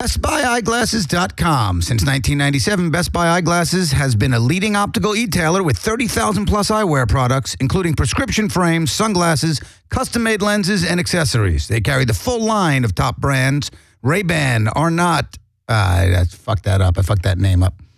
BestBuyEyeglasses.com. Since 1997, Best Buy Eyeglasses has been a leading optical e-tailer with 30,000 plus eyewear products, including prescription frames, sunglasses, custom-made lenses, and accessories. They carry the full line of top brands. Ray-Ban are not... I fucked that up. I fucked that name up.